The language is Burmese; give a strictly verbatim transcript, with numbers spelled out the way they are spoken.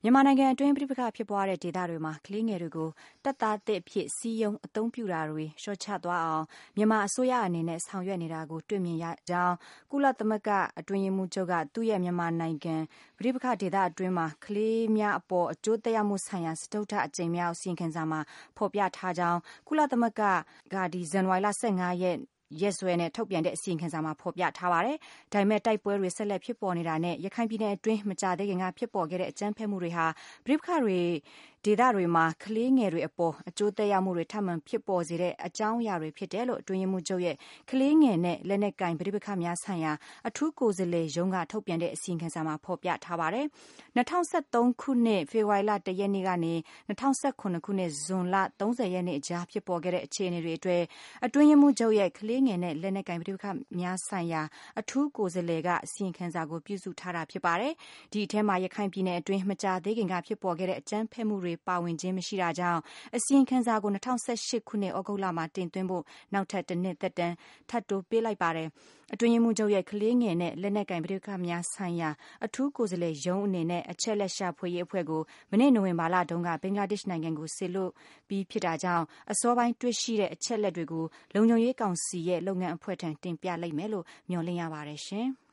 မြန်မာနိုင်ငံအတွင်းပဋိပက္ခဖြစ်ပွားတဲ့ဒေသတွေမှာကလေးငယ်တွေကိုတပ်သားသစ်အဖြစ်စည်းရုံးအသုံးပြုတာတွေလျှော့ချသွားအောင်မြန်မာအစိုးရအနေနဲ့ဆောင်ရွက်နေတာကိုတွေ့မြင်ရကြောင်းကုလသမဂ္ဂအတွင်းရေးမှူးချုပ်ကသူ့ရဲ့မြန်မာနိုင်ငံပဋိပက္ခဒေသအတွင်းမှာကလေးများအပေါ်အကျိုးသက်ရောက်မှုဆိုင်ရာစတုတ္ထအကြိမ်မြောက်အစီရင်ခံစာမှာဖော်ပြထားကြောင်းကုလသမဂ္ဂကဒီဇန်နဝါရီလ ၁၅ ရက်ရက်စွဲနဲ့ထုတ်ပြန်တဲ့အစီရင်ခံစာမှာဖော်ပြထားပါတယ်။ဒါပေမဲ့တိုက်ပွဲတွေဆက်လက်ဖြစ်ပေါ်နေတာနဲ့ရခိုင်ပြည်နယ်အတွင်းမကြာသေးခင်ကဖြစ်ပေါ်ခဲ့တဲ့အကြမ်းဖက်မှုတွေဟာပဋိပက္ခတွေဒေသတွေမှာကလေးငယ်တွေအပေါ်အကျိုးသက်ရောက်မှုတွေထပ်မံဖြစ်ပေါ်စေတဲ့အကြောင်းအရာတွေဖြစ်တယ်လို့အတွင်းရေးမှူးချုပ်ရဲ့ကလေးငယ်နဲ့လက်နက်ကင်ပဋိပက္ခများဆိုင်ရာအထူးကိုယ်စားလှယ်ရုံးကထုတ်ပြန်တဲ့အစီရင်ခံစာမှာဖော်ပြထားပါတယ်။၂၀၁၃ခုနှစ်ဖေဖော်ဝါရီလ၁ရက်နေ့ကနေ၂၀၁၇ခုနှစ်ဇွန်လ၃၀ရက်နေ့အကြားဖြစ်ပေါ်ခဲ့တဲ့အခြေအနေတွေအတွက်အတွင်းရေးမှူးချုပ်ရဲ့ကလေးငယ်နဲ့လက်နက်ကင်ပဋိပက္ခများဆိုင်ရာအထူးကိုယ်စားလှယ်ကအစီရင်ခံစာကိုပြုစုထားတာဖြစ်ပါတယ်။ဒီအထဲမှာရခိုင်ပြည်နယ်အတွင်းမကြာသေးခင်ကဖြစ်ပေါ်ခဲ့တဲ့အကြမ်းဖက်မှုတွေပါဝင်ခြင်းမရှိတာကြောင့်အစီရင်ခံစာကို၂၀၁၈ခုနှစ်ဩဂုတ်လမှာတင်သွင်းဖို့နောက်ထပ်တစ်နှစ်သက်တမ်းထပ်တိုးပေးလိုက်ပါတယ်။အတွင်းရေးမှူးချုပ်ရဲ့ကလေးငယ်နဲ့လက်နက်ကင်ပဋိပက္ခများဆိုင်ရာအထူးကိုယ်စားလှယ်ရုံးအနေနဲ့အချက်လက်ရှာဖွေရေးအဖွဲ့ကိုမနေ့နိုဝင်ဘာလတုန်းကဘင်္ဂလားဒေ့ရှ်နိုင်ငံကိုဆေလွတ်ပြီးဖြစ်တာကြောင့်အစောပိုင်းတွေ့ရှိတဲ့အချက်လက်တွေကိုလုံခြုံရေးကောင်စီရဲ့လုပ်ငန်းအဖွဲ့ထံတင်ပြလိုက်မယ်လို့မျှော်လင့်ရပါတယ်ရှင်။